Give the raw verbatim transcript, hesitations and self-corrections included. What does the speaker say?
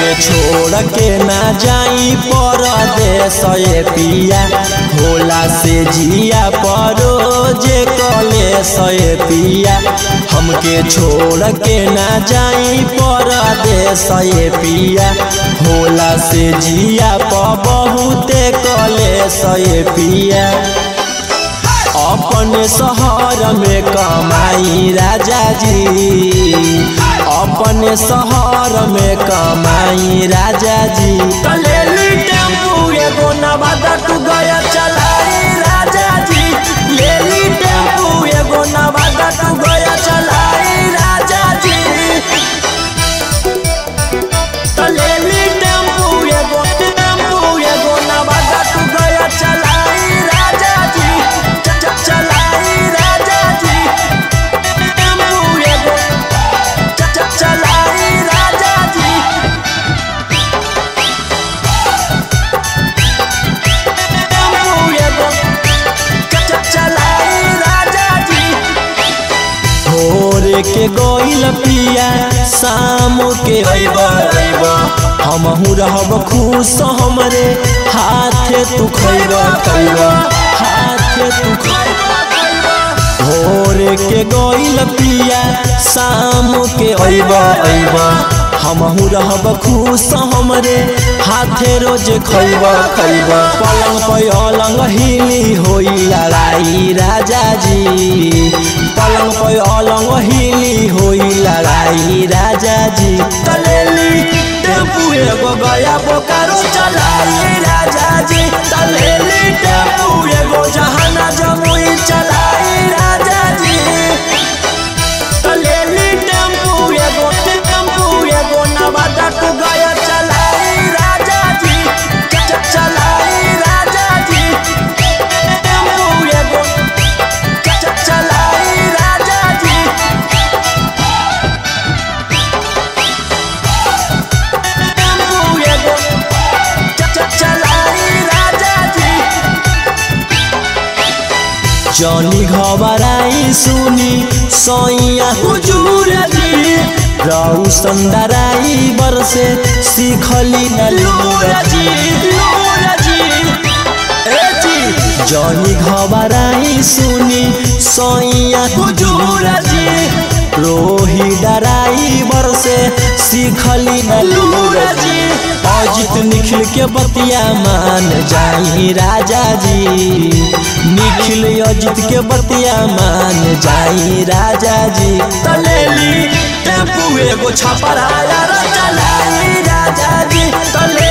हमके छोड़ के ना जाई परदेस ये पिया होला से जिया परो जे कलेस ये पिया हमके छोड़ के ना जाई परदेस ये पिया होला से जिया प बहुते कलेस ये पिया अपने शहर में कमाई राजा जी अपने शहर में कमाई राजा जी लेली टेम्पू एगो नवादा तू गया चलाई राजा जी लेली टेम्पू एगो नवादा तू गया चलाई राजा जी लेली टेम्पू एगो टेम्पू एगो नवादा तू गया चलाई राजा जी चलाई राजा जी टेम्पू एगो चलाई राजा जी टेम्पू एगो चलाई राजा जी भोरे के गोइल पिया शाम के अइबा अइबा हमहू रहब खुश हमरे हाथे तू खइबा खइबा हाथे तू खइबा भोरे के गोइल पिया शाम के अइबा अइबा हमहू रहब खुश हमरे हाथे रोज खइबा खइबा पलंग पे अलंग हिली होई लड़ाई राजा जी पलंग पे अलंग हिली होई लड़ाई राजा जी तलेली टेम्पू एगो गया बोकारो चलाई राजा जी तलेली टेम्पू एगो जहाना जमुई चलाई राजा जी तलेली टेम्पू एगो टेम्पू एगो नवादा तू गया चलाई राजा जी चलाई राजा जी टेम्पू एगो चलाई राजा जी टेम्पू एगो चलाई राजा जी जनी घबराई सुनी सैया हुजूर जी रहू संदराई बरसे सीखली न लूर जी लूर जी ए जी जनी घबराई सुनी सैया हुजूर जी रोही डराई बरसे सीखली न लूर जी अजित निखिल के बतिया मान जाई राजा जी निखिल अजित के बतिया मान जाई राजा जी तलेली टेम्पू एगो छपराया चलाई राजा जी तले